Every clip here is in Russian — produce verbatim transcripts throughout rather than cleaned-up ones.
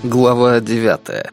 Глава девятая.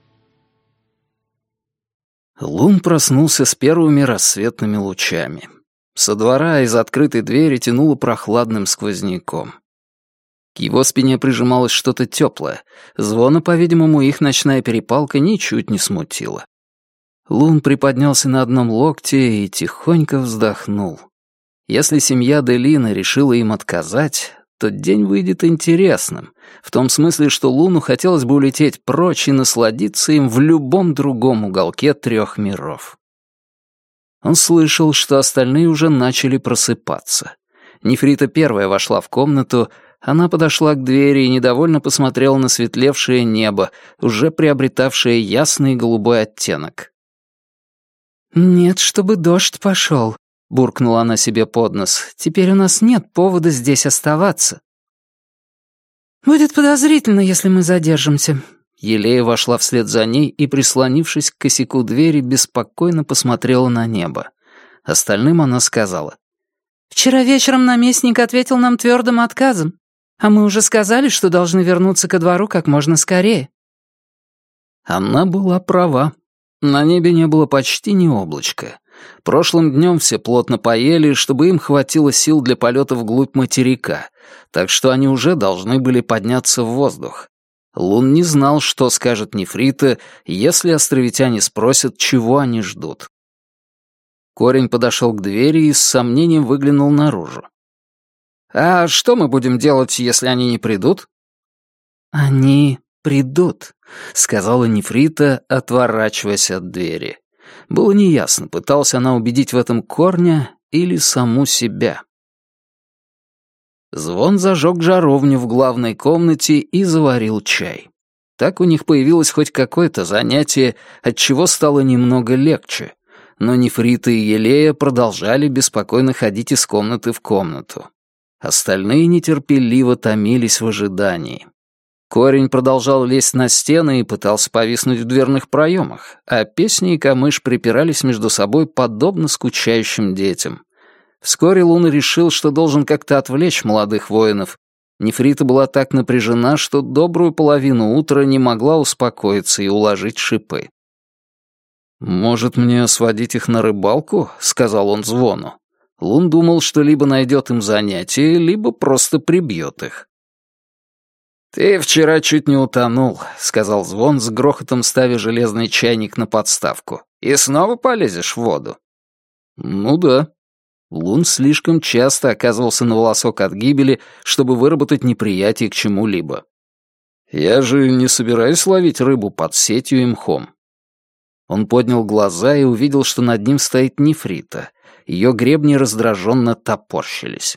Лун проснулся с первыми рассветными лучами. Со двора из открытой двери тянуло прохладным сквозняком. К его спине прижималось что-то теплое. Звона, по-видимому, их ночная перепалка ничуть не смутила. Лун приподнялся на одном локте и тихонько вздохнул. Если семья Делина решила им отказать, то день выйдет интересным, в том смысле, что Луну хотелось бы улететь прочь и насладиться им в любом другом уголке трех миров. Он слышал, что остальные уже начали просыпаться. Нефрита первая вошла в комнату, она подошла к двери и недовольно посмотрела на светлевшее небо, уже приобретавшее ясный голубой оттенок. «Нет, чтобы дождь пошел», — буркнула она себе под нос. «Теперь у нас нет повода здесь оставаться». «Будет подозрительно, если мы задержимся». Елея вошла вслед за ней и, прислонившись к косяку двери, беспокойно посмотрела на небо. Остальным она сказала. «Вчера вечером наместник ответил нам твердым отказом, а мы уже сказали, что должны вернуться ко двору как можно скорее». Она была права. На небе не было почти ни облачка. Прошлым днем все плотно поели, чтобы им хватило сил для полета вглубь материка, так что они уже должны были подняться в воздух. Лун не знал, что скажет Нефрита, если островитяне спросят, чего они ждут. Корень подошел к двери и с сомнением выглянул наружу. «А что мы будем делать, если они не придут?» «Они придут», — сказала Нефрита, отворачиваясь от двери. Было неясно, пыталась она убедить в этом Корня или саму себя. Звон зажег жаровню в главной комнате и заварил чай. Так у них появилось хоть какое-то занятие, отчего стало немного легче. Но Нефрита и Елея продолжали беспокойно ходить из комнаты в комнату. Остальные нетерпеливо томились в ожидании. Корень продолжал лезть на стены и пытался повиснуть в дверных проемах, а Песня и Камыш припирались между собой подобно скучающим детям. Вскоре Луна решил, что должен как-то отвлечь молодых воинов. Нефрита была так напряжена, что добрую половину утра не могла успокоиться и уложить шипы. «Может, мне сводить их на рыбалку?» — сказал он Звону. Лун думал, что либо найдет им занятие, либо просто прибьет их. «Ты вчера чуть не утонул», — сказал Звон, с грохотом ставя железный чайник на подставку. «И снова полезешь в воду?» «Ну да». Лун слишком часто оказывался на волосок от гибели, чтобы выработать неприятие к чему-либо. «Я же не собираюсь ловить рыбу под сетью и мхом». Он поднял глаза и увидел, что над ним стоит Нефрита. Ее гребни раздраженно топорщились.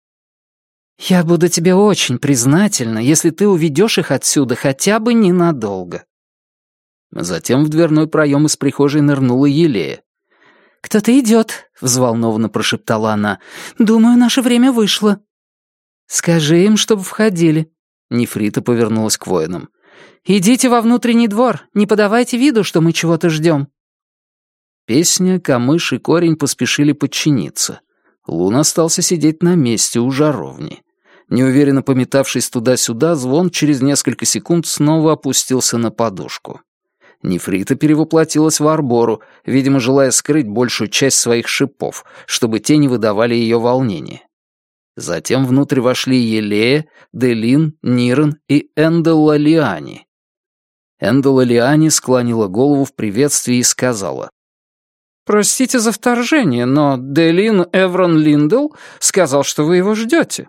«Я буду тебе очень признательна, если ты уведешь их отсюда хотя бы ненадолго». Затем в дверной проем из прихожей нырнула Елея. «Кто-то идет», — взволнованно прошептала она. «Думаю, наше время вышло». «Скажи им, чтобы входили». Нефрита повернулась к воинам. «Идите во внутренний двор, не подавайте виду, что мы чего-то ждем». Песня, Камыш и Корень поспешили подчиниться. Лун остался сидеть на месте у жаровни. Неуверенно пометавшись туда-сюда, Звон через несколько секунд снова опустился на подушку. Нефрита перевоплотилась в Арбору, видимо, желая скрыть большую часть своих шипов, чтобы те не выдавали ее волнения. Затем внутрь вошли Елея, Делин, Нирен и Эндалалиани. Эндалалиани склонила голову в приветствии и сказала: «Простите за вторжение, но Делин Эврон Линдл сказал, что вы его ждете».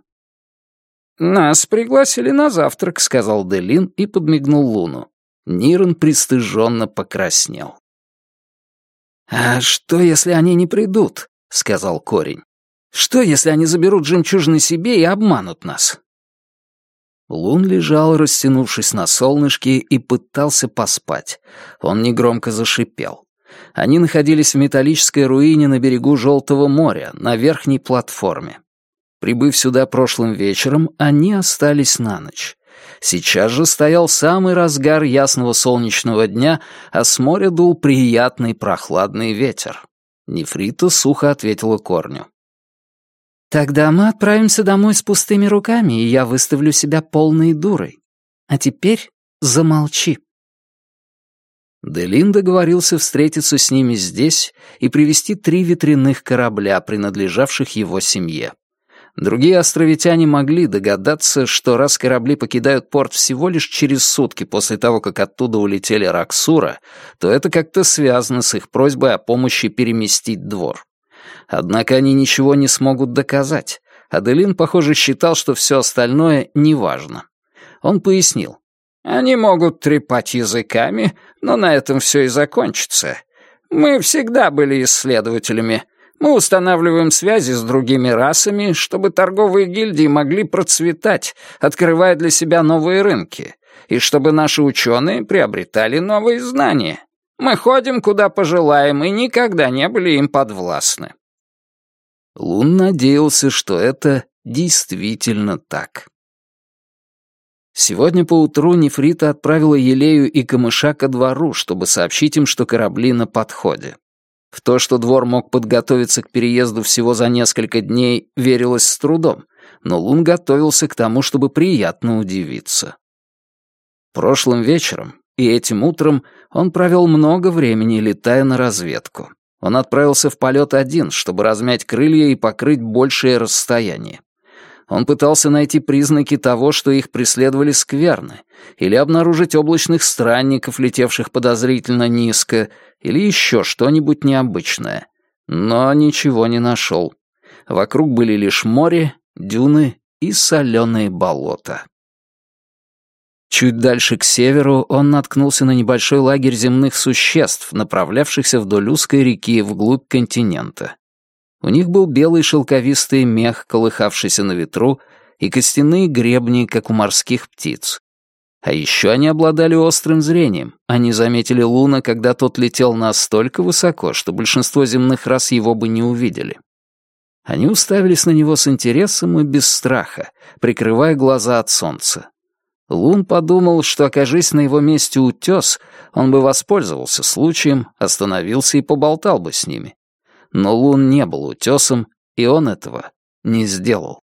«Нас пригласили на завтрак», — сказал Делин и подмигнул Луну. Нирен пристыженно покраснел. «А что, если они не придут?» — сказал Корень. «Что, если они заберут жемчужины себе и обманут нас?» Лун лежал, растянувшись на солнышке, и пытался поспать. Он негромко зашипел. Они находились в металлической руине на берегу Желтого моря, на верхней платформе. Прибыв сюда прошлым вечером, они остались на ночь. Сейчас же стоял самый разгар ясного солнечного дня, а с моря дул приятный прохладный ветер. Нефрита сухо ответила Корню. «Тогда мы отправимся домой с пустыми руками, и я выставлю себя полной дурой. А теперь замолчи». Делин договорился встретиться с ними здесь и привезти три ветряных корабля, принадлежавших его семье. Другие островитяне могли догадаться, что раз корабли покидают порт всего лишь через сутки после того, как оттуда улетели Раксура, то это как-то связано с их просьбой о помощи переместить двор. Однако они ничего не смогут доказать. Аделин, похоже, считал, что все остальное неважно. Он пояснил. «Они могут трепать языками, но на этом все и закончится. Мы всегда были исследователями. Мы устанавливаем связи с другими расами, чтобы торговые гильдии могли процветать, открывая для себя новые рынки, и чтобы наши ученые приобретали новые знания. Мы ходим, куда пожелаем, и никогда не были им подвластны». Лун надеялся, что это действительно так. Сегодня поутру Нефрита отправила Елею и Камыша ко двору, чтобы сообщить им, что корабли на подходе. В то, что двор мог подготовиться к переезду всего за несколько дней, верилось с трудом, но Лун готовился к тому, чтобы приятно удивиться. Прошлым вечером и этим утром он провел много времени, летая на разведку. Он отправился в полет один, чтобы размять крылья и покрыть большее расстояние. Он пытался найти признаки того, что их преследовали скверны, или обнаружить облачных странников, летевших подозрительно низко, или еще что-нибудь необычное. Но ничего не нашел. Вокруг были лишь море, дюны и соленые болота. Чуть дальше к северу он наткнулся на небольшой лагерь земных существ, направлявшихся вдоль узкой реки вглубь континента. У них был белый шелковистый мех, колыхавшийся на ветру, и костяные гребни, как у морских птиц. А еще они обладали острым зрением. Они заметили Луна, когда тот летел настолько высоко, что большинство земных рас его бы не увидели. Они уставились на него с интересом и без страха, прикрывая глаза от солнца. Лун подумал, что, окажись на его месте утес, он бы воспользовался случаем, остановился и поболтал бы с ними. Но Лун не был утесом, и он этого не сделал.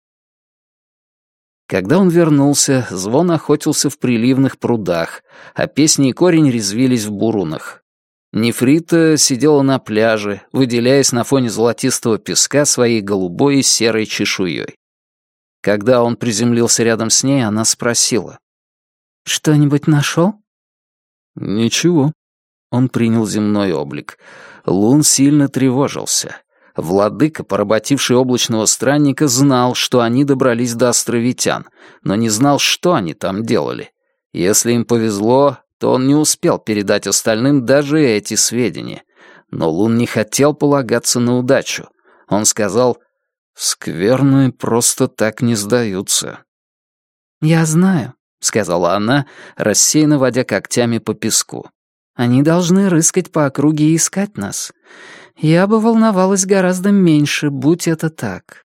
Когда он вернулся, Звон охотился в приливных прудах, а Песни и Корень резвились в бурунах. Нефрита сидела на пляже, выделяясь на фоне золотистого песка своей голубой и серой чешуей. Когда он приземлился рядом с ней, она спросила. «Что-нибудь нашел?» «Ничего». Он принял земной облик. Лун сильно тревожился. Владыка, поработивший облачного странника, знал, что они добрались до островитян, но не знал, что они там делали. Если им повезло, то он не успел передать остальным даже эти сведения. Но Лун не хотел полагаться на удачу. Он сказал, «Скверные просто так не сдаются». «Я знаю», — сказала она, рассеянно водя когтями по песку. «Они должны рыскать по округе и искать нас. Я бы волновалась гораздо меньше, будь это так».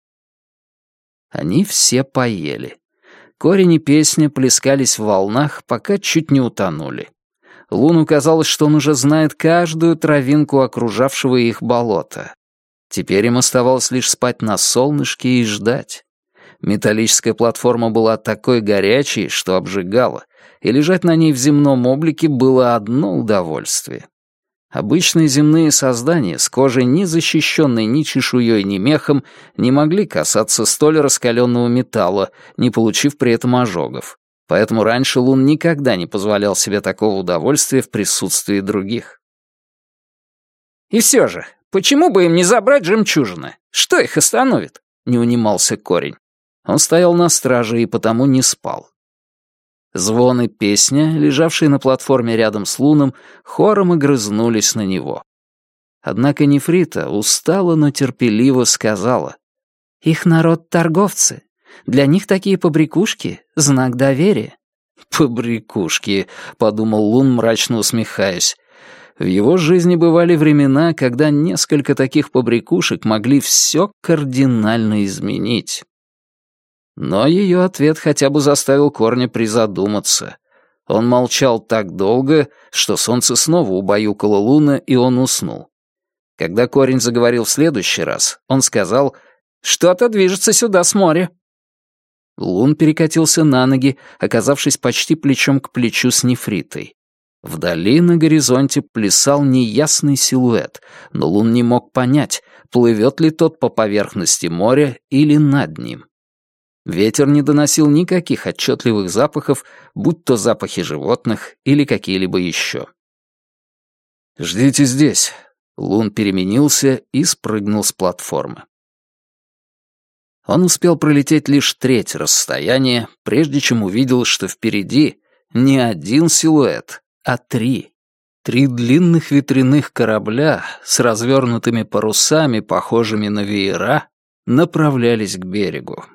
Они все поели. Корень и Песня плескались в волнах, пока чуть не утонули. Луну казалось, что он уже знает каждую травинку окружавшего их болота. Теперь им оставалось лишь спать на солнышке и ждать. Металлическая платформа была такой горячей, что обжигала, и лежать на ней в земном облике было одно удовольствие. Обычные земные создания с кожей, не защищенной ни чешуей, ни мехом, не могли касаться столь раскаленного металла, не получив при этом ожогов. Поэтому раньше Лун никогда не позволял себе такого удовольствия в присутствии других. «И все же, почему бы им не забрать жемчужины? Что их остановит?» — не унимался Корень. Он стоял на страже и потому не спал. Звон и Песня, лежавшие на платформе рядом с Луном, хором огрызнулись на него. Однако Нефрита устало, но терпеливо сказала. «Их народ — торговцы. Для них такие побрякушки — знак доверия». «Побрякушки», — подумал Лун, мрачно усмехаясь. В его жизни бывали времена, когда несколько таких побрякушек могли все кардинально изменить. Но ее ответ хотя бы заставил Корня призадуматься. Он молчал так долго, что солнце снова убаюкало Луна, и он уснул. Когда Корень заговорил в следующий раз, он сказал, «Что-то движется сюда с моря». Лун перекатился на ноги, оказавшись почти плечом к плечу с нефритой. Вдали на горизонте плясал неясный силуэт, но Лун не мог понять, плывет ли тот по поверхности моря или над ним. Ветер не доносил никаких отчетливых запахов, будь то запахи животных или какие-либо еще. «Ждите здесь». Лун переменился и спрыгнул с платформы. Он успел пролететь лишь треть расстояния, прежде чем увидел, что впереди не один силуэт, а три. Три длинных ветряных корабля с развернутыми парусами, похожими на веера, направлялись к берегу.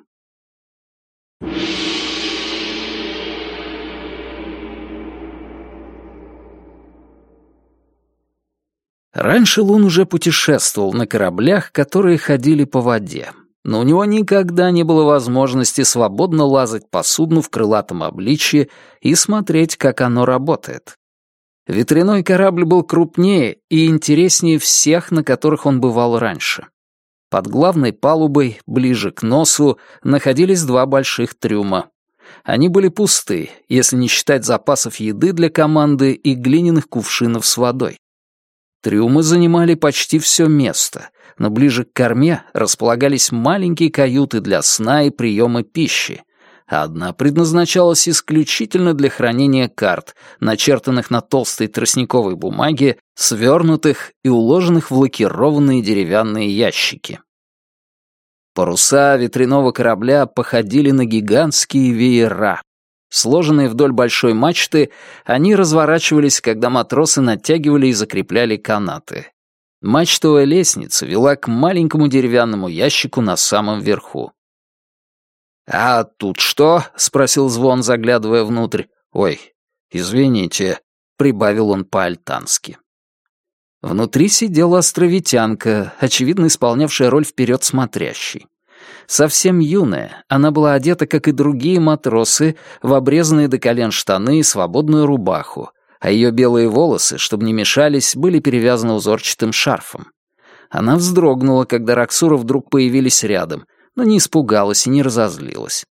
Раньше Лун уже путешествовал на кораблях, которые ходили по воде, но у него никогда не было возможности свободно лазать по судну в крылатом обличье и смотреть, как оно работает. Ветряной корабль был крупнее и интереснее всех, на которых он бывал раньше. Под главной палубой, ближе к носу, находились два больших трюма. Они были пусты, если не считать запасов еды для команды и глиняных кувшинов с водой. Трюмы занимали почти все место, но ближе к корме располагались маленькие каюты для сна и приема пищи, а одна предназначалась исключительно для хранения карт, начертанных на толстой тростниковой бумаге, свернутых и уложенных в лакированные деревянные ящики. Паруса ветряного корабля походили на гигантские веера. Сложенные вдоль большой мачты, они разворачивались, когда матросы натягивали и закрепляли канаты. Мачтовая лестница вела к маленькому деревянному ящику на самом верху. «А тут что?» — спросил Звон, заглядывая внутрь. «Ой, извините», — прибавил он по-альтански. Внутри сидела островитянка, очевидно исполнявшая роль вперед смотрящей. Совсем юная, она была одета, как и другие матросы, в обрезанные до колен штаны и свободную рубаху, а ее белые волосы, чтобы не мешались, были перевязаны узорчатым шарфом. Она вздрогнула, когда Роксуры вдруг появились рядом, но не испугалась и не разозлилась.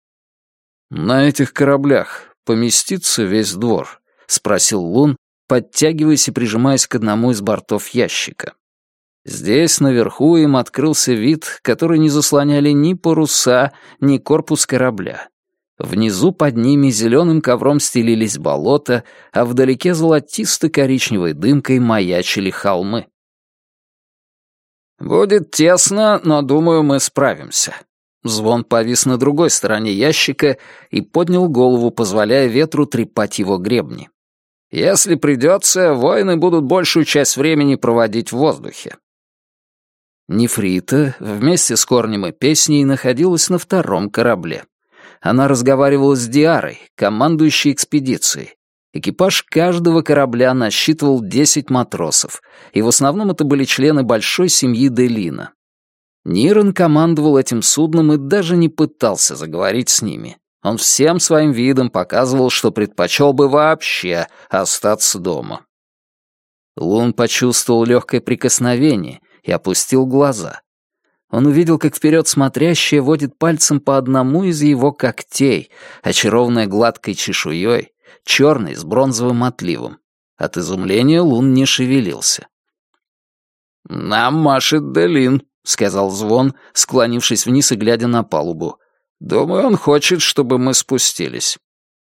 «На этих кораблях поместится весь двор?» — спросил Лун, подтягиваясь и прижимаясь к одному из бортов ящика. Здесь, наверху, им открылся вид, который не заслоняли ни паруса, ни корпус корабля. Внизу под ними зеленым ковром стелились болота, а вдалеке золотисто-коричневой дымкой маячили холмы. «Будет тесно, но, думаю, мы справимся». Звон повис на другой стороне ящика и поднял голову, позволяя ветру трепать его гребни. «Если придется, воины будут большую часть времени проводить в воздухе». Нефрита вместе с Корнем и Песней находилась на втором корабле. Она разговаривала с Диарой, командующей экспедицией. Экипаж каждого корабля насчитывал десять матросов, и в основном это были члены большой семьи Делина. Ниран командовал этим судном и даже не пытался заговорить с ними. Он всем своим видом показывал, что предпочел бы вообще остаться дома. Лун почувствовал легкое прикосновение и опустил глаза. Он увидел, как вперед смотрящая водит пальцем по одному из его когтей, очарованная гладкой чешуей, черной с бронзовым отливом. От изумления Лун не шевелился. «Нам машет Делин», — сказал Звон, склонившись вниз и глядя на палубу. «Думаю, он хочет, чтобы мы спустились».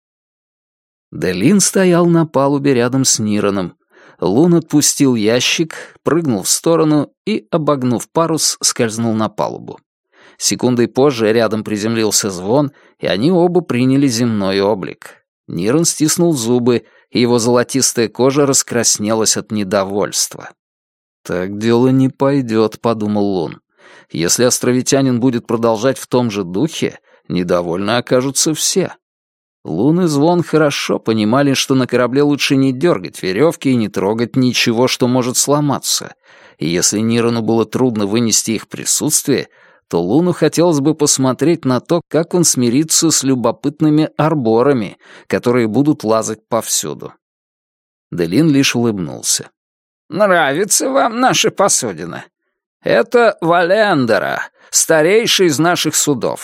Делин стоял на палубе рядом с Нираном. Лун отпустил ящик, прыгнул в сторону и, обогнув парус, скользнул на палубу. Секундой позже рядом приземлился Звон, и они оба приняли земной облик. Ниран стиснул зубы, и его золотистая кожа раскраснелась от недовольства. «Так дело не пойдет», — подумал Лун. «Если островитянин будет продолжать в том же духе, недовольны окажутся все». Лун и Звон хорошо понимали, что на корабле лучше не дергать веревки и не трогать ничего, что может сломаться. И если Нирану было трудно вынести их присутствие, то Луну хотелось бы посмотреть на то, как он смирится с любопытными арборами, которые будут лазать повсюду. Делин лишь улыбнулся. «Нравится вам наша посудина? Это Валендера, старейший из наших судов.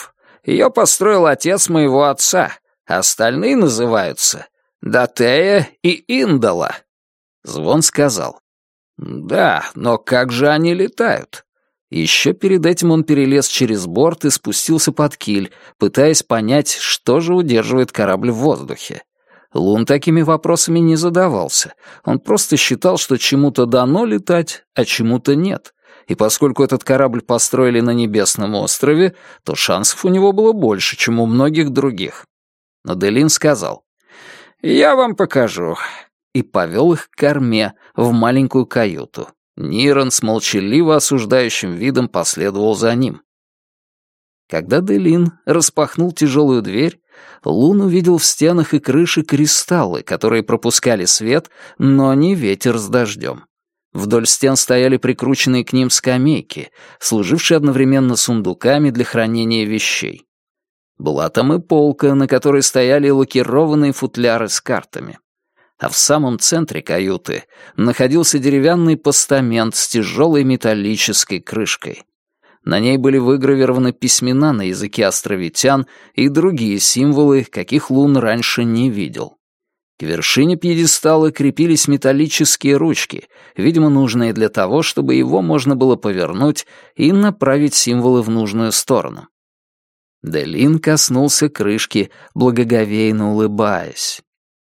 Ее построил отец моего отца, а остальные называются Датея и Индала». Звон сказал: «Да, но как же они летают?» Еще перед этим он перелез через борт и спустился под киль, пытаясь понять, что же удерживает корабль в воздухе. Лун такими вопросами не задавался. Он просто считал, что чему-то дано летать, а чему-то нет. И поскольку этот корабль построили на Небесном острове, то шансов у него было больше, чем у многих других. Но Делин сказал: «Я вам покажу», и повел их к корме, в маленькую каюту. Ниран с молчаливо осуждающим видом последовал за ним. Когда Делин распахнул тяжелую дверь, Лун увидел в стенах и крыше кристаллы, которые пропускали свет, но не ветер с дождем. Вдоль стен стояли прикрученные к ним скамейки, служившие одновременно сундуками для хранения вещей. Была там и полка, на которой стояли лакированные футляры с картами. А в самом центре каюты находился деревянный постамент с тяжелой металлической крышкой. На ней были выгравированы письмена на языке островитян и другие символы, каких Лун раньше не видел. К вершине пьедестала крепились металлические ручки, видимо, нужные для того, чтобы его можно было повернуть и направить символы в нужную сторону. Делин коснулся крышки, благоговейно улыбаясь.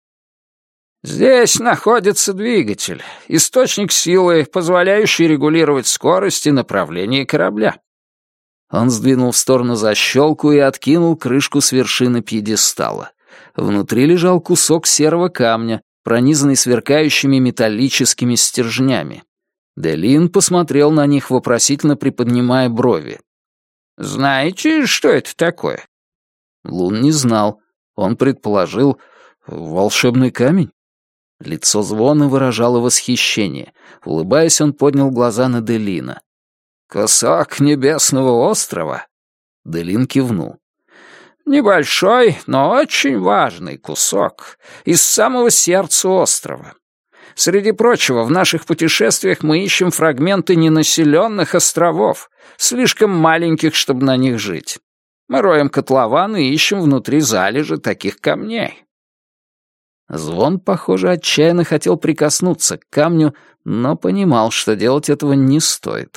«Здесь находится двигатель, источник силы, позволяющий регулировать скорость и направление корабля». Он сдвинул в сторону защелку и откинул крышку с вершины пьедестала. Внутри лежал кусок серого камня, пронизанный сверкающими металлическими стержнями. Делин посмотрел на них, вопросительно приподнимая брови. «Знаете, что это такое?» Лун не знал. Он предположил: волшебный камень. Лицо Звона выражало восхищение. Улыбаясь, он поднял глаза на Делина. «Кусок небесного острова?» Делин кивнул. «Небольшой, но очень важный кусок из самого сердца острова. Среди прочего, в наших путешествиях мы ищем фрагменты ненаселенных островов, слишком маленьких, чтобы на них жить. Мы роем котлованы и ищем внутри залежи таких камней». Звон, похоже, отчаянно хотел прикоснуться к камню, но понимал, что делать этого не стоит.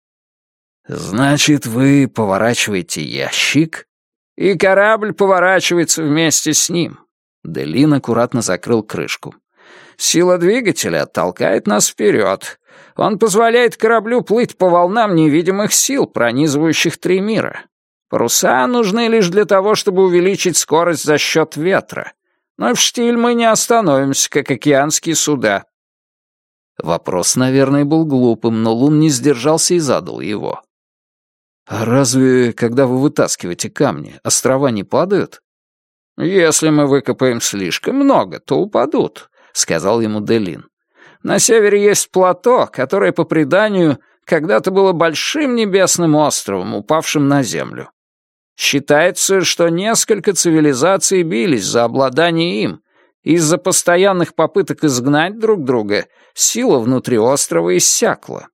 «Значит, вы поворачиваете ящик?» «И корабль поворачивается вместе с ним». Делин аккуратно закрыл крышку. «Сила двигателя толкает нас вперед. Он позволяет кораблю плыть по волнам невидимых сил, пронизывающих три мира. Паруса нужны лишь для того, чтобы увеличить скорость за счет ветра. Но в штиль мы не остановимся, как океанские суда». Вопрос, наверное, был глупым, но Лун не сдержался и задал его. «А разве, когда вы вытаскиваете камни, острова не падают?» «Если мы выкопаем слишком много, то упадут», — сказал ему Делин. «На севере есть плато, которое, по преданию, когда-то было большим небесным островом, упавшим на землю. Считается, что несколько цивилизаций бились за обладание им. Из-за постоянных попыток изгнать друг друга сила внутри острова иссякла».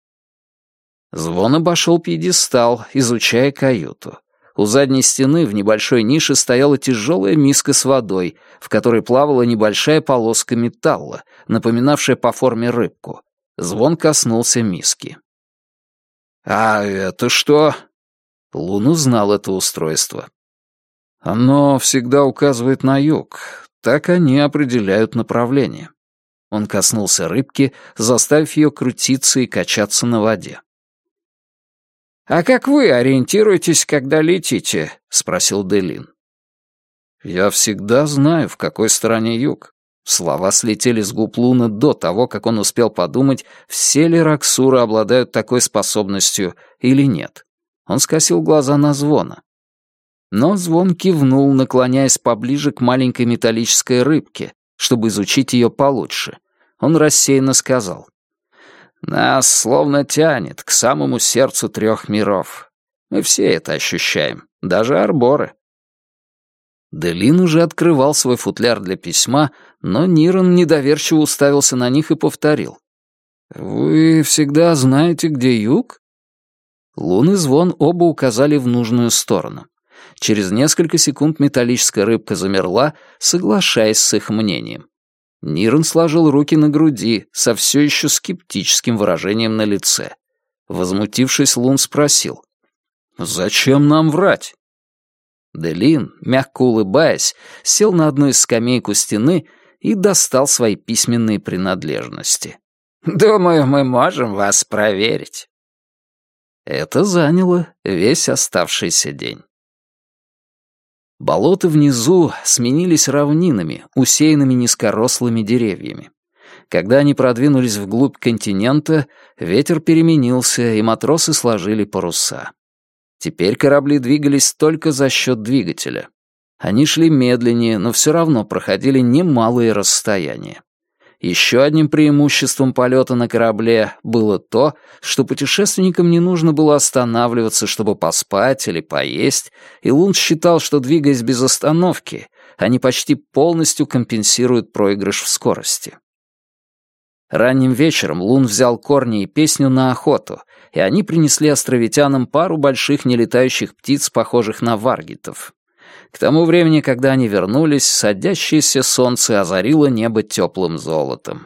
Звон обошел пьедестал, изучая каюту. У задней стены в небольшой нише стояла тяжелая миска с водой, в которой плавала небольшая полоска металла, напоминавшая по форме рыбку. Звон коснулся миски. «А это что?» Лун узнал это устройство. «Оно всегда указывает на юг. Так они определяют направление». Он коснулся рыбки, заставив ее крутиться и качаться на воде. «А как вы ориентируетесь, когда летите?» — спросил Делин. «Я всегда знаю, в какой стороне юг». Слова слетели с губ Луна до того, как он успел подумать, все ли Раксуры обладают такой способностью или нет. Он скосил глаза на Звона. Но Звон кивнул, наклоняясь поближе к маленькой металлической рыбке, чтобы изучить ее получше. Он рассеянно сказал: «Нас словно тянет к самому сердцу трех миров. Мы все это ощущаем, даже арборы». Делин уже открывал свой футляр для письма, но Ниран недоверчиво уставился на них и повторил: «Вы всегда знаете, где юг?» Лун и Звон оба указали в нужную сторону. Через несколько секунд металлическая рыбка замерла, соглашаясь с их мнением. Нирон сложил руки на груди со все еще скептическим выражением на лице. Возмутившись, Лун спросил: «Зачем нам врать?» Делин, мягко улыбаясь, сел на одну из скамеек у стены и достал свои письменные принадлежности. «Думаю, мы можем вас проверить». Это заняло весь оставшийся день. Болота внизу сменились равнинами, усеянными низкорослыми деревьями. Когда они продвинулись вглубь континента, ветер переменился, и матросы сложили паруса. Теперь корабли двигались только за счет двигателя. Они шли медленнее, но все равно проходили немалые расстояния. Еще одним преимуществом полета на корабле было то, что путешественникам не нужно было останавливаться, чтобы поспать или поесть, и Лун считал, что, двигаясь без остановки, они почти полностью компенсируют проигрыш в скорости. Ранним вечером Лун взял Корни и Песню на охоту, и они принесли островитянам пару больших нелетающих птиц, похожих на варгитов. К тому времени, когда они вернулись, садящееся солнце озарило небо теплым золотом.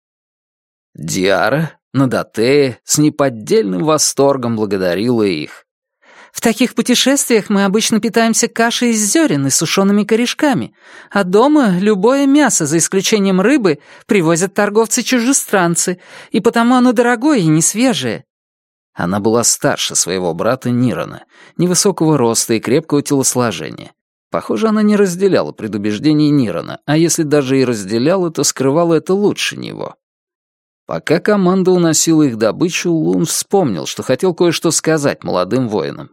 Диара, Надатея, с неподдельным восторгом благодарила их. «В таких путешествиях мы обычно питаемся кашей из зерен и сушеными корешками, а дома любое мясо, за исключением рыбы, привозят торговцы-чужестранцы, и потому оно дорогое и не свежее». Она была старше своего брата Нирона, невысокого роста и крепкого телосложения. Похоже, она не разделяла предубеждений Нирона, а если даже и разделяла, то скрывала это лучше него. Пока команда уносила их добычу, Лун вспомнил, что хотел кое-что сказать молодым воинам.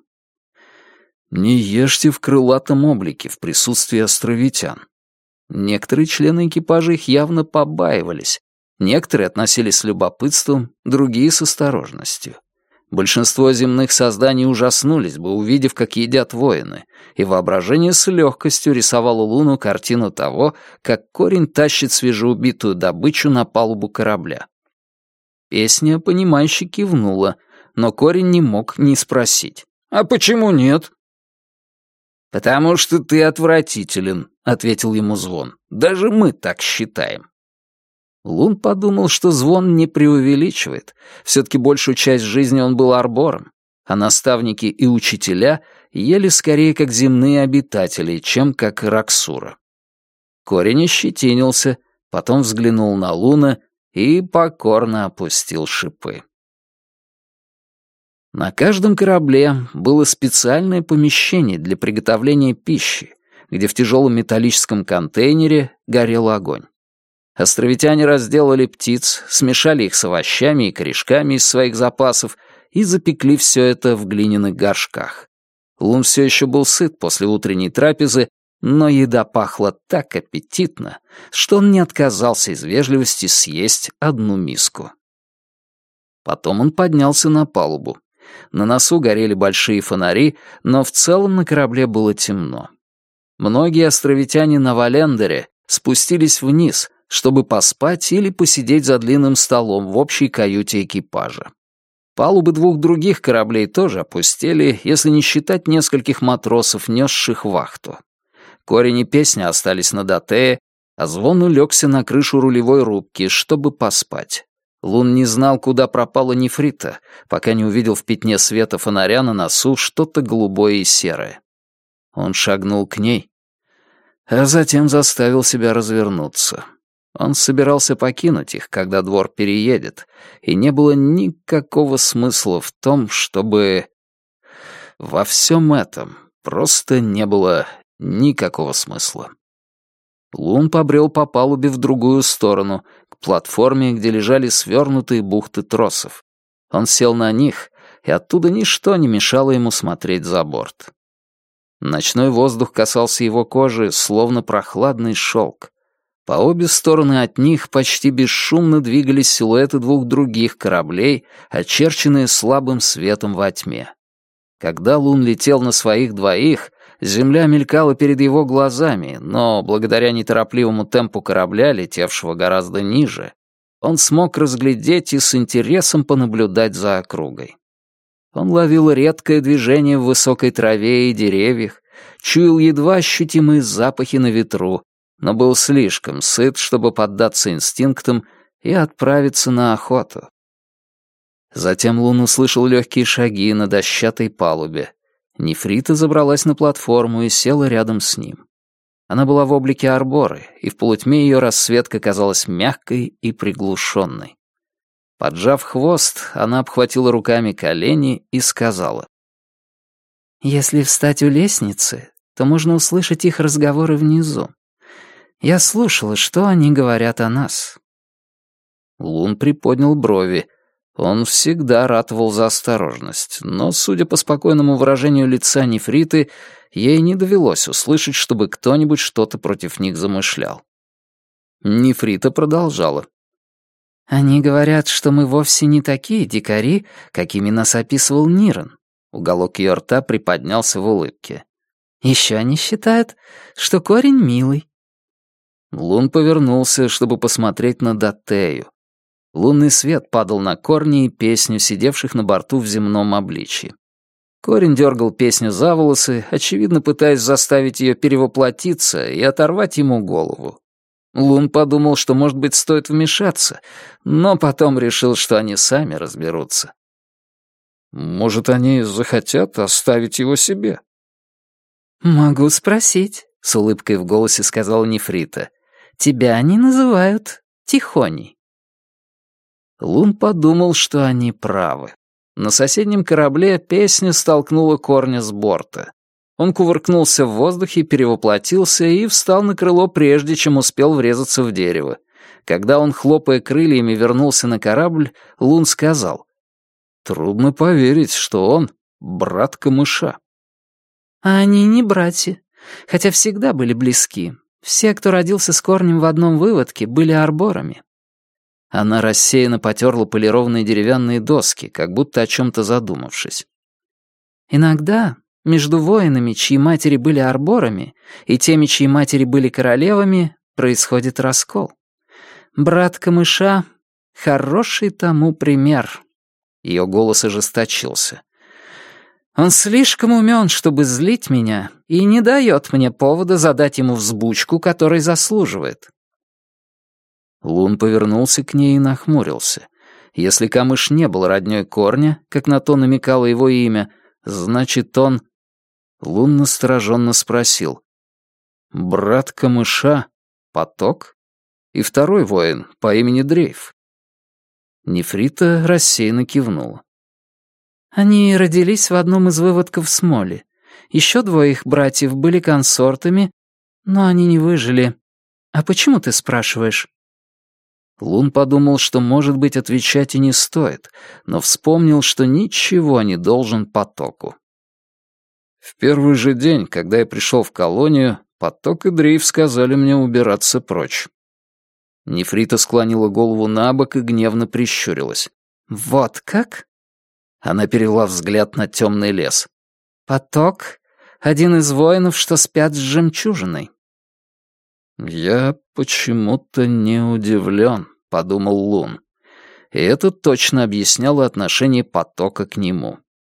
«Не ешьте в крылатом облике в присутствии островитян». Некоторые члены экипажа их явно побаивались, некоторые относились с любопытством, другие — с осторожностью. Большинство земных созданий ужаснулись бы, увидев, как едят воины, и воображение с легкостью рисовало Луну картину того, как Корень тащит свежеубитую добычу на палубу корабля. Песня, понимающе кивнула, но Корень не мог не спросить: «А почему нет?» «Потому что ты отвратителен», — ответил ему Звон. «Даже мы так считаем». Лун подумал, что Звон не преувеличивает. Все-таки большую часть жизни он был арбором, а наставники и учителя ели скорее как земные обитатели, чем как Раксура. Корень ощетинился, потом взглянул на Луна и покорно опустил шипы. На каждом корабле было специальное помещение для приготовления пищи, где в тяжелом металлическом контейнере горел огонь. Островитяне разделали птиц, смешали их с овощами и корешками из своих запасов и запекли все это в глиняных горшках. Лун все еще был сыт после утренней трапезы, но еда пахла так аппетитно, что он не отказался из вежливости съесть одну миску. Потом он поднялся на палубу. На носу горели большие фонари, но в целом на корабле было темно. Многие островитяне на Валендере спустились вниз, чтобы поспать или посидеть за длинным столом в общей каюте экипажа. Палубы двух других кораблей тоже опустели, если не считать нескольких матросов, несших вахту. Корень и Песня остались на Датее, а Звон улегся на крышу рулевой рубки, чтобы поспать. Лун не знал, куда пропала Нефрита, пока не увидел в пятне света фонаря на носу что-то голубое и серое. Он шагнул к ней, а затем заставил себя развернуться. Он собирался покинуть их, когда двор переедет, и не было никакого смысла в том, чтобы... Во всем этом просто не было никакого смысла. Лун побрел по палубе в другую сторону, к платформе, где лежали свернутые бухты тросов. Он сел на них, и оттуда ничто не мешало ему смотреть за борт. Ночной воздух касался его кожи, словно прохладный шелк. По обе стороны от них почти бесшумно двигались силуэты двух других кораблей, очерченные слабым светом во тьме. Когда Лун летел на своих двоих, земля мелькала перед его глазами, но благодаря неторопливому темпу корабля, летевшего гораздо ниже, он смог разглядеть и с интересом понаблюдать за округой. Он ловил редкое движение в высокой траве и деревьях, чуял едва ощутимые запахи на ветру, но был слишком сыт, чтобы поддаться инстинктам и отправиться на охоту. Затем Лун услышал легкие шаги на дощатой палубе. Нефрита забралась на платформу и села рядом с ним. Она была в облике Арборы, и в полутьме ее расцветка казалась мягкой и приглушенной. Поджав хвост, она обхватила руками колени и сказала: «Если встать у лестницы, то можно услышать их разговоры внизу. Я слушала, что они говорят о нас». Лун приподнял брови. Он всегда ратовал за осторожность, но, судя по спокойному выражению лица Нефриты, ей не довелось услышать, чтобы кто-нибудь что-то против них замышлял. Нефрита продолжала: «Они говорят, что мы вовсе не такие дикари, какими нас описывал Ниран». Уголок ее рта приподнялся в улыбке. «Еще они считают, что корень милый». Лун повернулся, чтобы посмотреть на Даттею. Лунный свет падал на корни и песню, сидевших на борту в земном обличье. Корень дергал песню за волосы, очевидно пытаясь заставить ее перевоплотиться и оторвать ему голову. Лун подумал, что, может быть, стоит вмешаться, но потом решил, что они сами разберутся. «Может, они захотят оставить его себе?» «Могу спросить», — с улыбкой в голосе сказала Нефрита. «Тебя они называют Тихоней». Лун подумал, что они правы. На соседнем корабле песня столкнула корня с борта. Он кувыркнулся в воздухе, перевоплотился и встал на крыло, прежде чем успел врезаться в дерево. Когда он, хлопая крыльями, вернулся на корабль, Лун сказал: «Трудно поверить, что он брат камыша». «А они не братья, хотя всегда были близки. Все, кто родился с корнем в одном выводке, были арборами». Она рассеянно потерла полированные деревянные доски, как будто о чем-то задумавшись. «Иногда между воинами, чьи матери были арборами, и теми, чьи матери были королевами, происходит раскол. Брат камыша — хороший тому пример». Ее голос ожесточился. «Он слишком умен, чтобы злить меня, и не дает мне повода задать ему взбучку, которой заслуживает». Лун повернулся к ней и нахмурился. Если камыш не был роднёй корня, как на то намекало его имя, значит, он... Лун настороженно спросил: «Брат камыша — Поток? И второй воин по имени Дрейф?» Нефрита рассеянно кивнула. «Они родились в одном из выводков Смоли. Еще двое их братьев были консортами, но они не выжили. А почему ты спрашиваешь?» Лун подумал, что, может быть, отвечать и не стоит, но вспомнил, что ничего не должен Потоку. «В первый же день, когда я пришел в колонию, Поток и Дрейф сказали мне убираться прочь». Нефрита склонила голову на бок и гневно прищурилась. «Вот как?» Она перевела взгляд на темный лес. «Поток — один из воинов, что спят с жемчужиной». «Я почему-то не удивлен», — подумал Лун. И это точно объясняло отношение Потока к нему.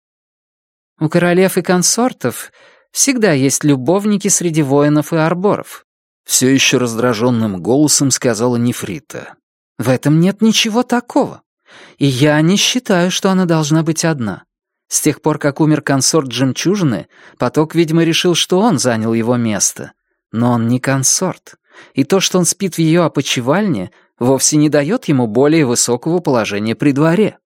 «У королев и консортов всегда есть любовники среди воинов и арборов», — все еще раздраженным голосом сказала Нефрита. «В этом нет ничего такого. И я не считаю, что она должна быть одна. С тех пор, как умер консорт жемчужины, Поток, видимо, решил, что он занял его место. Но он не консорт, и то, что он спит в ее опочивальне, вовсе не дает ему более высокого положения при дворе».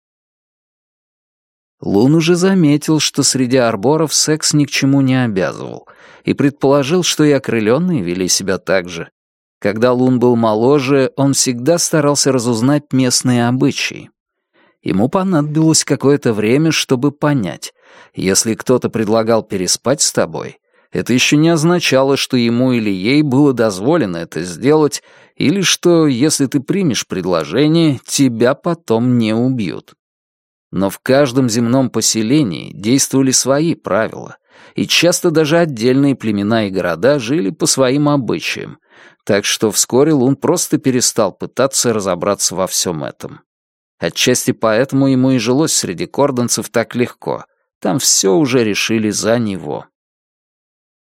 Лун уже заметил, что среди арборов секс ни к чему не обязывал, и предположил, что и окрыленные вели себя так же. Когда Лун был моложе, он всегда старался разузнать местные обычаи. Ему понадобилось какое-то время, чтобы понять, если кто-то предлагал переспать с тобой, это еще не означало, что ему или ей было дозволено это сделать, или что, если ты примешь предложение, тебя потом не убьют. Но в каждом земном поселении действовали свои правила, и часто даже отдельные племена и города жили по своим обычаям, так что вскоре Лун просто перестал пытаться разобраться во всем этом. Отчасти поэтому ему и жилось среди кордонцев так легко, там все уже решили за него.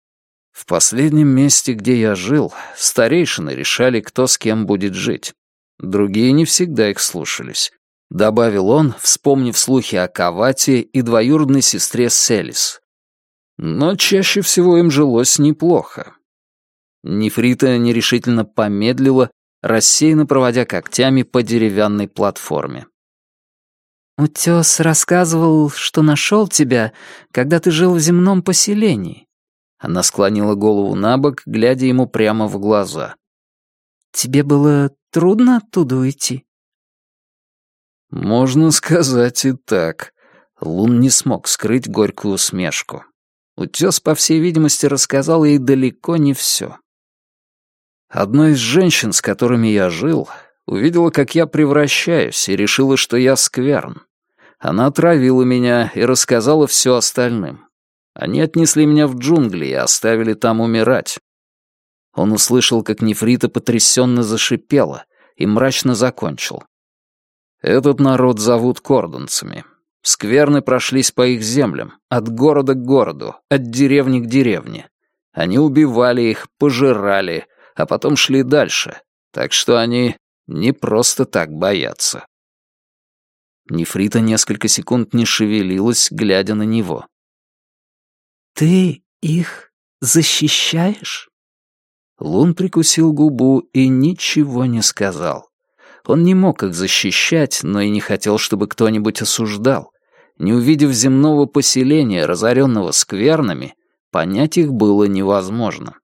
В последнем месте, где я жил, старейшины решали, кто с кем будет жить. Другие не всегда их слушались. Добавил он, вспомнив слухи о Кавате и двоюродной сестре Селис. Но чаще всего им жилось неплохо. Нефрита нерешительно помедлила, рассеянно проводя когтями по деревянной платформе. «Утёс рассказывал, что нашел тебя, когда ты жил в земном поселении». Она склонила голову на бок, глядя ему прямо в глаза. «Тебе было трудно оттуда уйти?» «Можно сказать и так». Лун не смог скрыть горькую усмешку. Утёс, по всей видимости, рассказал ей далеко не всё. Одна из женщин, с которыми я жил, увидела, как я превращаюсь, и решила, что я скверн. Она отравила меня и рассказала всё остальным. Они отнесли меня в джунгли и оставили там умирать. Он услышал, как Нефрита потрясенно зашипела, и мрачно закончил. Этот народ зовут кордонцами. Скверны прошлись по их землям, от города к городу, от деревни к деревне. Они убивали их, пожирали, а потом шли дальше, так что они не просто так боятся. Нефрита несколько секунд не шевелилась, глядя на него. «Ты их защищаешь?» Лун прикусил губу и ничего не сказал. Он не мог их защищать, но и не хотел, чтобы кто-нибудь осуждал. Не увидев земного поселения, разоренного сквернами, понять их было невозможно.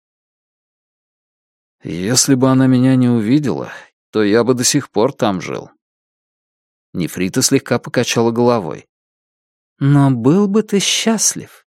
«Если бы она меня не увидела, то я бы до сих пор там жил». Нефрита слегка покачала головой. «Но был бы ты счастлив».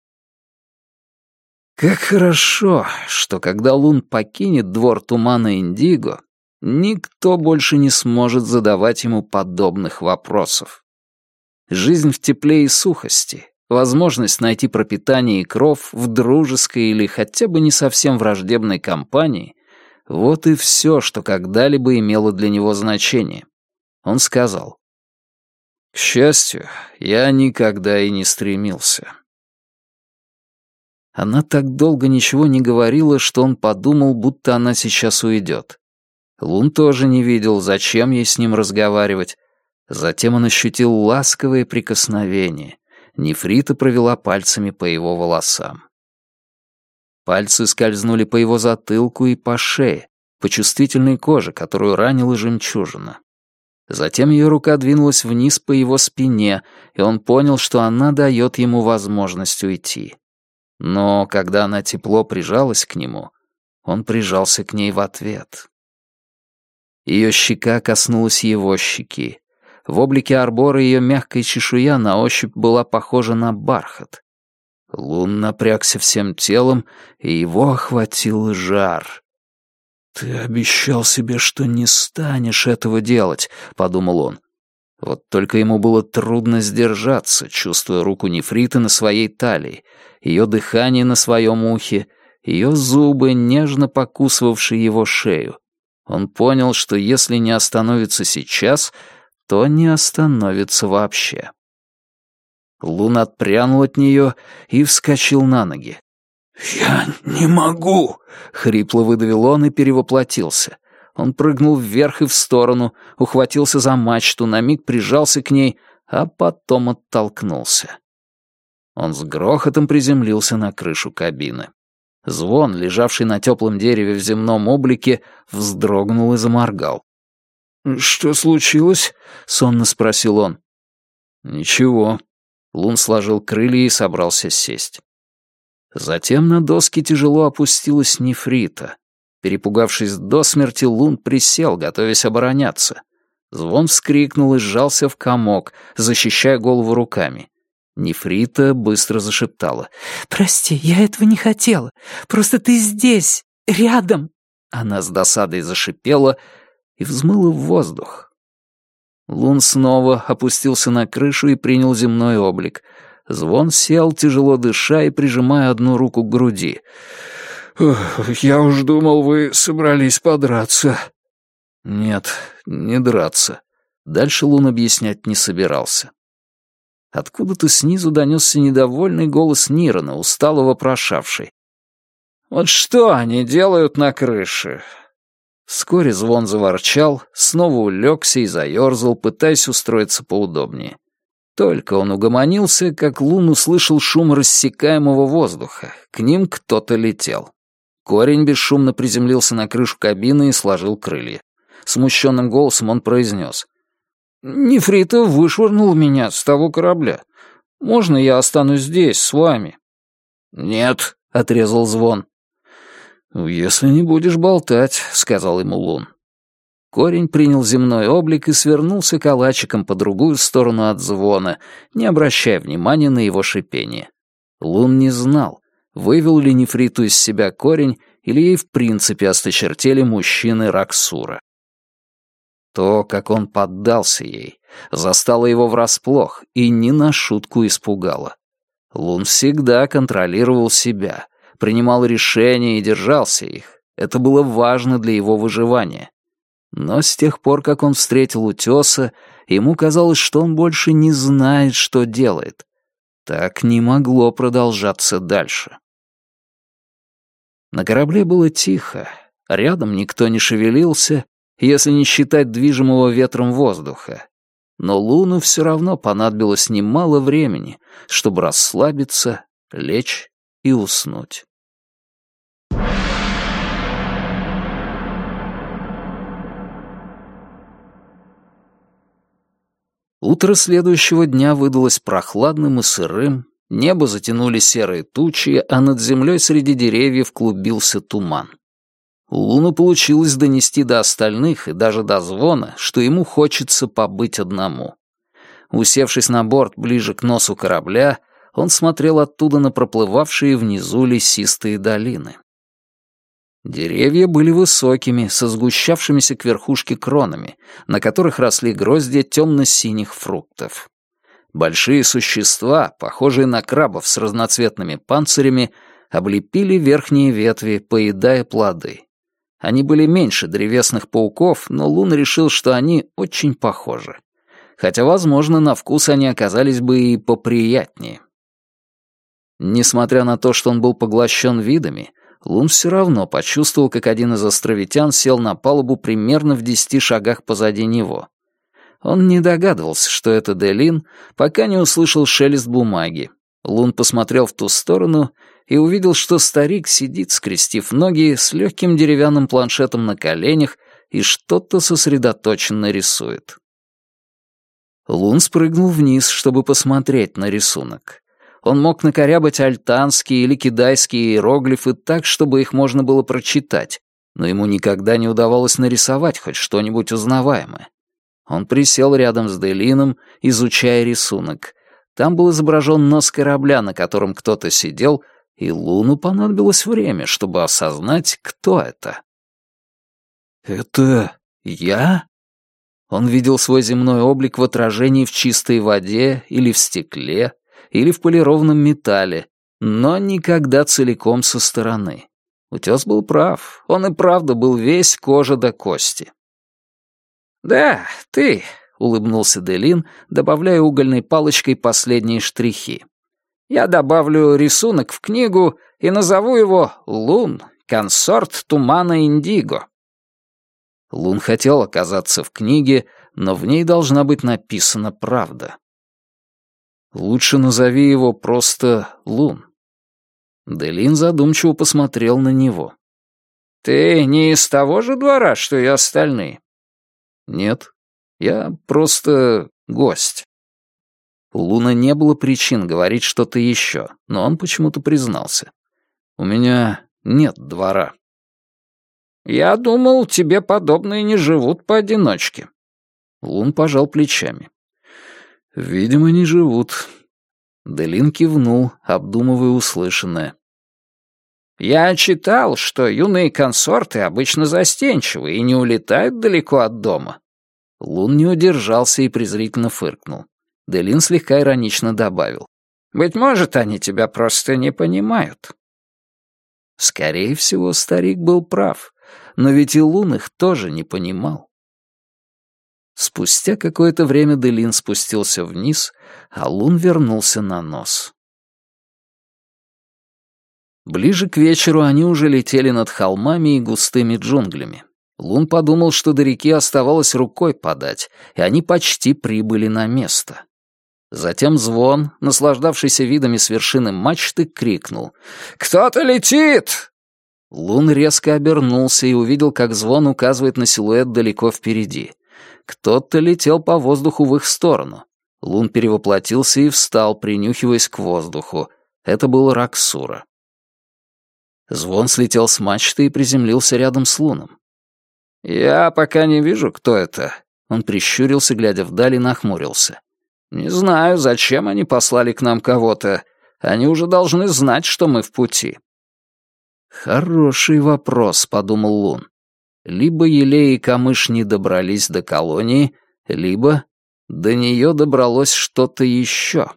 Как хорошо, что когда Лун покинет двор тумана Индиго, никто больше не сможет задавать ему подобных вопросов. Жизнь в тепле и сухости, возможность найти пропитание и кров в дружеской или хотя бы не совсем враждебной компании — вот и все, что когда-либо имело для него значение. Он сказал: «К счастью, я никогда и не стремился». Она так долго ничего не говорила, что он подумал, будто она сейчас уйдет. Лун тоже не видел, зачем ей с ним разговаривать. Затем он ощутил ласковое прикосновение. Нефрита провела пальцами по его волосам. Пальцы скользнули по его затылку и по шее, по чувствительной коже, которую ранила жемчужина. Затем ее рука двинулась вниз по его спине, и он понял, что она дает ему возможность уйти. Но когда она тепло прижалась к нему, он прижался к ней в ответ. Ее щека коснулась его щеки. В облике Арбора ее мягкая чешуя на ощупь была похожа на бархат. Лун напрягся всем телом, и его охватил жар. «Ты обещал себе, что не станешь этого делать», — подумал он. Вот только ему было трудно сдержаться, чувствуя руку Нефриты на своей талии, ее дыхание на своем ухе, ее зубы, нежно покусывавшие его шею. Он понял, что если не остановится сейчас, то не остановится вообще. Лун отпрянул от нее и вскочил на ноги. «Я не могу!» — хрипло выдавил он и перевоплотился. Он прыгнул вверх и в сторону, ухватился за мачту, на миг прижался к ней, а потом оттолкнулся. Он с грохотом приземлился на крышу кабины. Звон, лежавший на теплом дереве в земном облике, вздрогнул и заморгал. «Что случилось?» — сонно спросил он. «Ничего». Лун сложил крылья и собрался сесть. Затем на доски тяжело опустилась Нефрита. Перепугавшись до смерти, Лун присел, готовясь обороняться. Звон вскрикнул и сжался в комок, защищая голову руками. Нефрита быстро зашептала. «Прости, я этого не хотела. Просто ты здесь, рядом». Она с досадой зашипела и взмыла в воздух. Лун снова опустился на крышу и принял земной облик. Звон сел, тяжело дыша и прижимая одну руку к груди. «Я уж думал, вы собрались подраться». «Нет, не драться». Дальше Лун объяснять не собирался. Откуда-то снизу донесся недовольный голос Нирана, устало вопрошавший. Вот что они делают на крыше?» Вскоре Звон заворчал, снова улегся и заерзал, пытаясь устроиться поудобнее. Только он угомонился, как Лун услышал шум рассекаемого воздуха. К ним кто-то летел. Корень бесшумно приземлился на крышу кабины и сложил крылья. Смущенным голосом он произнес: «Нефрита вышвырнул меня с того корабля. Можно я останусь здесь, с вами?» «Нет», — отрезал Звон. «Если не будешь болтать», — сказал ему Лун. Корень принял земной облик и свернулся калачиком по другую сторону от Звона, не обращая внимания на его шипение. Лун не знал, вывел ли нефриту из себя корень или ей в принципе осточертели мужчины Раксура. То, как он поддался ей, застало его врасплох и не на шутку испугало. Лун всегда контролировал себя, принимал решения и держался их. Это было важно для его выживания. Но с тех пор, как он встретил утеса, ему казалось, что он больше не знает, что делает. Так не могло продолжаться дальше. На корабле было тихо, рядом никто не шевелился, если не считать движимого ветром воздуха. Но Луну все равно понадобилось немало времени, чтобы расслабиться, лечь и уснуть. Утро следующего дня выдалось прохладным и сырым, небо затянули серые тучи, а над землей среди деревьев клубился туман. У Луны получилось донести до остальных и даже до Звона, что ему хочется побыть одному. Усевшись на борт ближе к носу корабля, он смотрел оттуда на проплывавшие внизу лесистые долины. Деревья были высокими, со сгущавшимися к верхушке кронами, на которых росли гроздья темно-синих фруктов. Большие существа, похожие на крабов с разноцветными панцирями, облепили верхние ветви, поедая плоды. Они были меньше древесных пауков, но Лун решил, что они очень похожи. Хотя, возможно, на вкус они оказались бы и поприятнее. Несмотря на то, что он был поглощен видами, Лун все равно почувствовал, как один из островитян сел на палубу примерно в десяти шагах позади него. Он не догадывался, что это Делин, пока не услышал шелест бумаги. Лун посмотрел в ту сторону и увидел, что старик сидит, скрестив ноги, с легким деревянным планшетом на коленях и что-то сосредоточенно рисует. Лун спрыгнул вниз, чтобы посмотреть на рисунок. Он мог накорябать альтанские или кидайские иероглифы так, чтобы их можно было прочитать, но ему никогда не удавалось нарисовать хоть что-нибудь узнаваемое. Он присел рядом с Делином, изучая рисунок. Там был изображен нос корабля, на котором кто-то сидел, и Луну понадобилось время, чтобы осознать, кто это. «Это я?» Он видел свой земной облик в отражении в чистой воде или в стекле, или в полированном металле, но никогда целиком со стороны. Утес был прав, он и правда был весь кожа до кости. «Да, ты», — улыбнулся Делин, добавляя угольной палочкой последние штрихи. «Я добавлю рисунок в книгу и назову его «Лун, консорт тумана Индиго». Лун хотел оказаться в книге, но в ней должна быть написана правда. Лучше назови его просто Лун. Делин задумчиво посмотрел на него. «Ты не из того же двора, что и остальные?» «Нет, я просто гость». У Луна не было причин говорить что-то еще, но он почему-то признался. «У меня нет двора». «Я думал, тебе подобные не живут поодиночке». Лун пожал плечами. «Видимо, не живут». Делин кивнул, обдумывая услышанное. «Я читал, что юные консорты обычно застенчивы и не улетают далеко от дома». Лун не удержался и презрительно фыркнул. Делин слегка иронично добавил. «Быть может, они тебя просто не понимают». Скорее всего, старик был прав, но ведь и Лун их тоже не понимал. Спустя какое-то время Делин спустился вниз, а Лун вернулся на нос. Ближе к вечеру они уже летели над холмами и густыми джунглями. Лун подумал, что до реки оставалось рукой подать, и они почти прибыли на место. Затем Звон, наслаждавшийся видами с вершины мачты, крикнул: «Кто-то летит!» Лун резко обернулся и увидел, как Звон указывает на силуэт далеко впереди. Кто-то летел по воздуху в их сторону. Лун перевоплотился и встал, принюхиваясь к воздуху. Это был Раксура. Звон слетел с мачты и приземлился рядом с Луном. «Я пока не вижу, кто это». Он прищурился, глядя вдаль, и нахмурился. «Не знаю, зачем они послали к нам кого-то. Они уже должны знать, что мы в пути». «Хороший вопрос», — подумал Лун. Либо Елея и Камыш не добрались до колонии, либо до нее добралось что-то еще.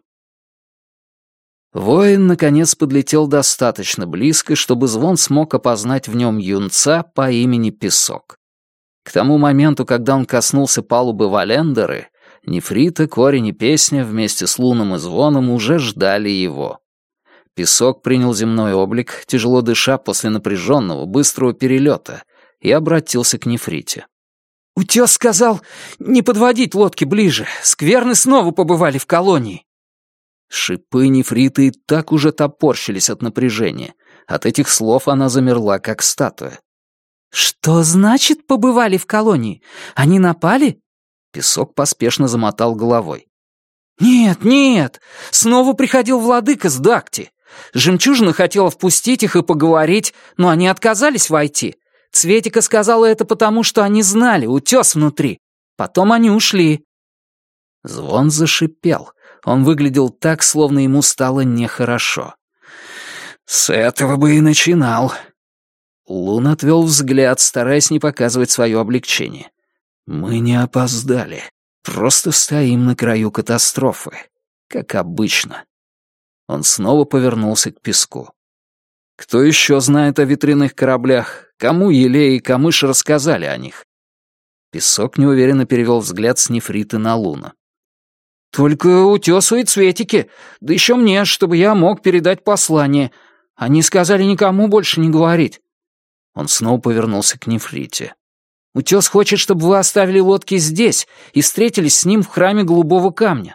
Воин, наконец, подлетел достаточно близко, чтобы Звон смог опознать в нем юнца по имени Песок. К тому моменту, когда он коснулся палубы Валендеры, Нефрита, Корень и Песня вместе с Луном и Звоном уже ждали его. Песок принял земной облик, тяжело дыша после напряженного, быстрого перелета, и обратился к Нефрите. «Утес сказал не подводить лодки ближе. Скверны снова побывали в колонии». Шипы Нефриты так уже топорщились от напряжения. От этих слов она замерла, как статуя. «Что значит побывали в колонии? Они напали?» Песок поспешно замотал головой. «Нет, нет! Снова приходил владыка с Дакти. Жемчужина хотела впустить их и поговорить, но они отказались войти. Цветика сказала это потому, что они знали, утес внутри. Потом они ушли». Звон зашипел. Он выглядел так, словно ему стало нехорошо. «С этого бы и начинал». Лун отвел взгляд, стараясь не показывать свое облегчение. «Мы не опоздали. Просто стоим на краю катастрофы. Как обычно». Он снова повернулся к Песку. «Кто еще знает о ветряных кораблях? Кому Елея и Камыш рассказали о них?» Песок неуверенно перевел взгляд с Нефриты на Луна. «Только Утесу и Цветике, да еще мне, чтобы я мог передать послание. Они сказали никому больше не говорить». Он снова повернулся к Нефрите. «Утес хочет, чтобы вы оставили лодки здесь и встретились с ним в храме Голубого Камня».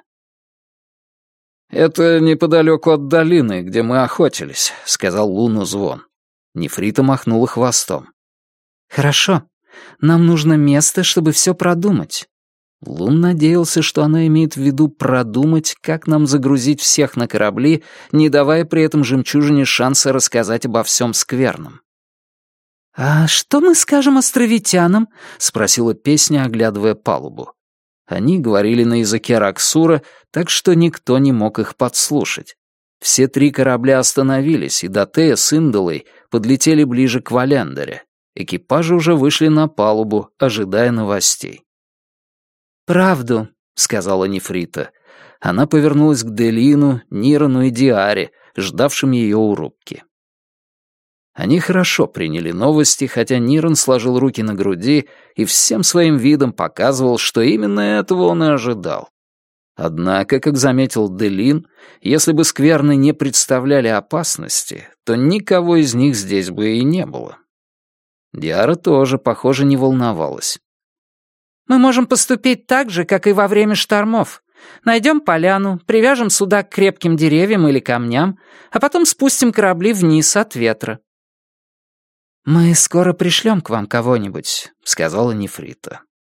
«Это неподалеку от долины, где мы охотились», — сказал Луну Звон. Нефрита махнула хвостом. «Хорошо. Нам нужно место, чтобы все продумать». Лун надеялся, что она имеет в виду продумать, как нам загрузить всех на корабли, не давая при этом жемчужине шанса рассказать обо всем скверном. «А что мы скажем островитянам?» — спросила Песня, оглядывая палубу. Они говорили на языке Раксура, так что никто не мог их подслушать. Все три корабля остановились, и Дотея с Индолой подлетели ближе к Валендере. Экипажи уже вышли на палубу, ожидая новостей. «Правду», — сказала Нефрита. Она повернулась к Делину, Нирану и Диаре, ждавшим ее у рубки. Они хорошо приняли новости, хотя Ниран сложил руки на груди и всем своим видом показывал, что именно этого он и ожидал. Однако, как заметил Делин, если бы скверны не представляли опасности, то никого из них здесь бы и не было. Диара тоже, похоже, не волновалась. «Мы можем поступить так же, как и во время штормов. Найдем поляну, привяжем суда к крепким деревьям или камням, а потом спустим корабли вниз от ветра». «Мы скоро пришлем к вам кого-нибудь», — сказала Нефрита.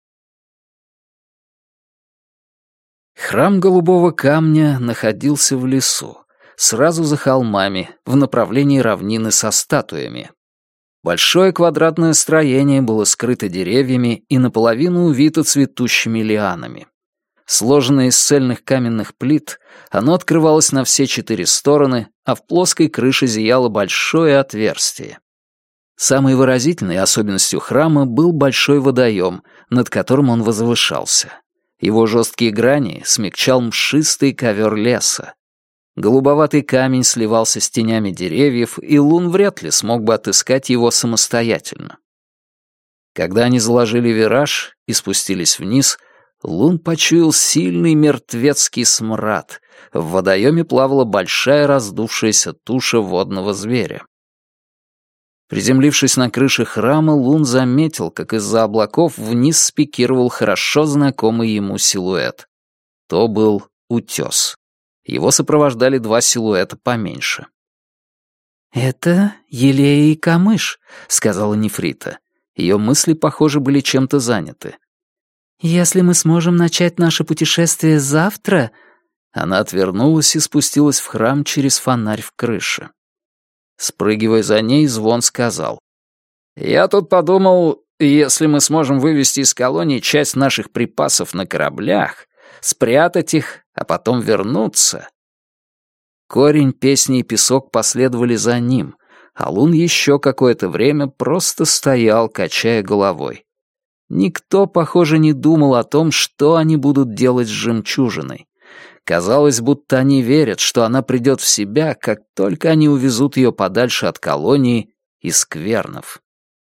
Храм Голубого Камня находился в лесу, сразу за холмами, в направлении равнины со статуями. Большое квадратное строение было скрыто деревьями и наполовину увито цветущими лианами. Сложенное из цельных каменных плит, оно открывалось на все четыре стороны, а в плоской крыше зияло большое отверстие. Самой выразительной особенностью храма был большой водоем, над которым он возвышался. Его жесткие грани смягчал мшистый ковер леса. Голубоватый камень сливался с тенями деревьев, и Лун вряд ли смог бы отыскать его самостоятельно. Когда они заложили вираж и спустились вниз, Лун почуял сильный мертвецкий смрад, в водоеме плавала большая раздувшаяся туша водного зверя. Приземлившись на крыше храма, Лун заметил, как из-за облаков вниз спикировал хорошо знакомый ему силуэт. То был утес. Его сопровождали два силуэта поменьше. «Это Елея и Камыш», — сказала Нефрита. Ее мысли, похоже, были чем-то заняты. «Если мы сможем начать наше путешествие завтра...» Она отвернулась и спустилась в храм через фонарь в крыше. Спрыгивая за ней, Звон сказал. «Я тут подумал, если мы сможем вывести из колонии часть наших припасов на кораблях, спрятать их, а потом вернуться...» Корень, песни и песок последовали за ним, а Лун еще какое-то время просто стоял, качая головой. Никто, похоже, не думал о том, что они будут делать с жемчужиной. Казалось, будто они верят, что она придет в себя, как только они увезут ее подальше от колонии и сквернов.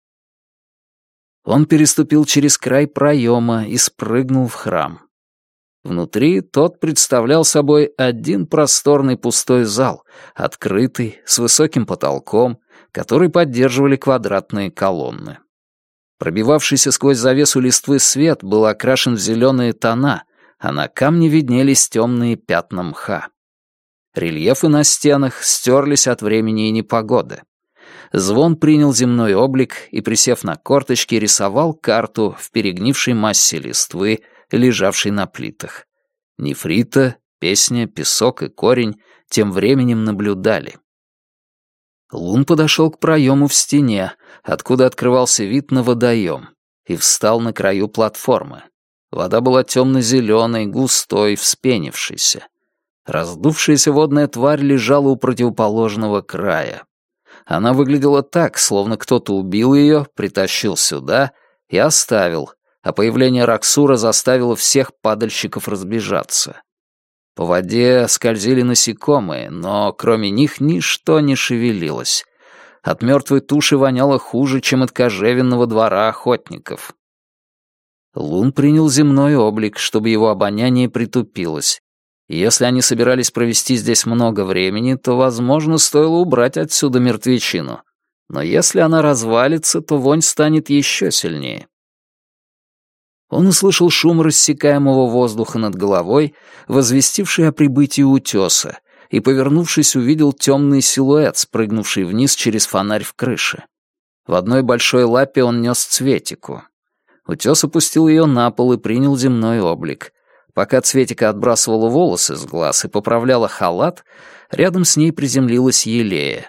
Он переступил через край проема и спрыгнул в храм. Внутри тот представлял собой один просторный пустой зал, открытый, с высоким потолком, который поддерживали квадратные колонны. Пробивавшийся сквозь завесу листвы свет был окрашен в зеленые тона, а на камне виднелись темные пятна мха. Рельефы на стенах стерлись от времени и непогоды. Звон принял земной облик и, присев на корточки, рисовал карту в перегнившей массе листвы, лежавшей на плитах. Нефрита, песня, песок и корень тем временем наблюдали. Лун подошел к проему в стене, откуда открывался вид на водоем, и встал на краю платформы. Вода была темно-зеленой, густой, вспенившейся. Раздувшаяся водная тварь лежала у противоположного края. Она выглядела так, словно кто-то убил ее, притащил сюда и оставил, а появление Раксура заставило всех падальщиков разбежаться. По воде скользили насекомые, но кроме них ничто не шевелилось. От мертвой туши воняло хуже, чем от кожевенного двора охотников. Лун принял земной облик, чтобы его обоняние притупилось. И если они собирались провести здесь много времени, то, возможно, стоило убрать отсюда мертвечину. Но если она развалится, то вонь станет еще сильнее. Он услышал шум рассекаемого воздуха над головой, возвестивший о прибытии утеса, и, повернувшись, увидел темный силуэт, спрыгнувший вниз через фонарь в крыше. В одной большой лапе он нес Цветику. Утес опустил ее на пол и принял земной облик. Пока Цветика отбрасывала волосы с глаз и поправляла халат, рядом с ней приземлилась Елея.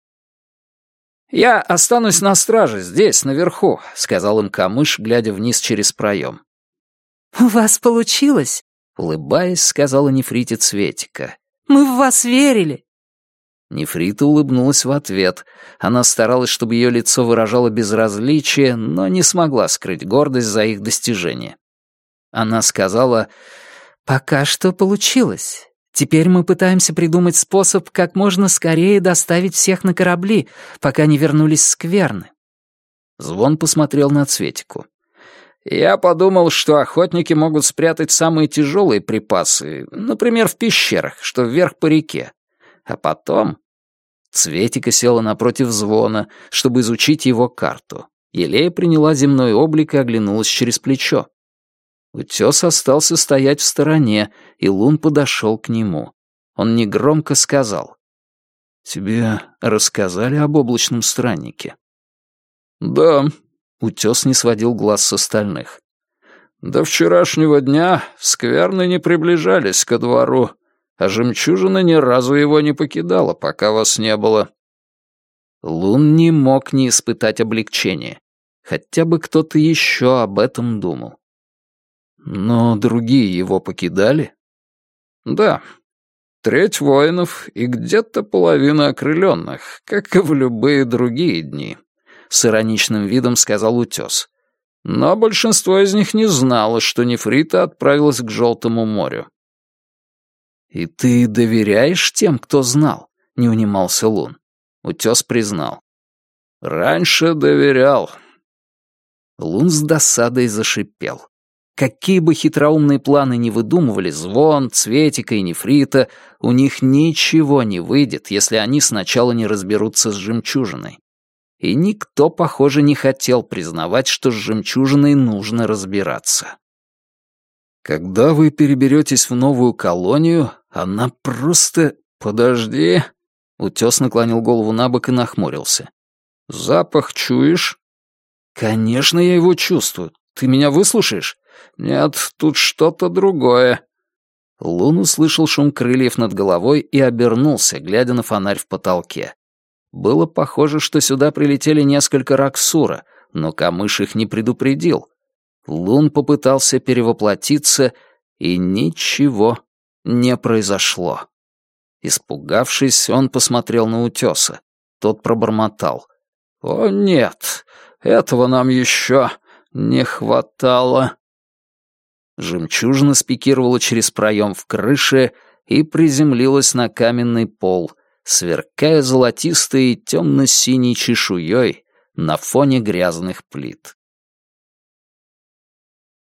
«Я останусь на страже здесь, наверху», — сказал им Камыш, глядя вниз через проем. «У вас получилось?» — улыбаясь, сказала Нефрите Цветика. «Мы в вас верили». Нефрита улыбнулась в ответ. Она старалась, чтобы ее лицо выражало безразличие, но не смогла скрыть гордость за их достижение. Она сказала: «Пока что получилось. Теперь мы пытаемся придумать способ, как можно скорее доставить всех на корабли, пока не вернулись скверны». Звон посмотрел на Цветику. «Я подумал, что охотники могут спрятать самые тяжелые припасы, например, в пещерах, что вверх по реке. А потом...» Цветика села напротив Звона, чтобы изучить его карту. Елея приняла земной облик и оглянулась через плечо. Утес остался стоять в стороне, и Лун подошел к нему. Он негромко сказал: «Тебе рассказали об облачном страннике?» «Да», — утес не сводил глаз с остальных. «До вчерашнего дня скверны не приближались ко двору, а жемчужина ни разу его не покидала, пока вас не было». Лун не мог не испытать облегчения. Хотя бы кто-то еще об этом думал. «Но другие его покидали?» «Да. Треть воинов и где-то половина окрыленных, как и в любые другие дни», — с ироничным видом сказал утес. «Но большинство из них не знало, что Нефрита отправилась к Желтому морю». «И ты доверяешь тем, кто знал?» — не унимался Лун. Утес признал. «Раньше доверял». Лун с досадой зашипел. Какие бы хитроумные планы ни выдумывали Звон, Цветика и Нефрита, у них ничего не выйдет, если они сначала не разберутся с жемчужиной. И никто, похоже, не хотел признавать, что с жемчужиной нужно разбираться. Когда вы переберетесь в новую колонию, она просто... Подожди. Утес наклонил голову набок и нахмурился. Запах чуешь? Конечно, я его чувствую. Ты меня выслушаешь? Нет, тут что-то другое. Лун услышал шум крыльев над головой и обернулся, глядя на фонарь в потолке. Было похоже, что сюда прилетели несколько Раксура, но Камыш их не предупредил. Лун попытался перевоплотиться, и ничего не произошло. Испугавшись, он посмотрел на Утеса. Тот пробормотал. «О, нет, этого нам еще не хватало». Жемчужина спикировала через проем в крыше и приземлилась на каменный пол, сверкая золотистой и темно-синей чешуей на фоне грязных плит.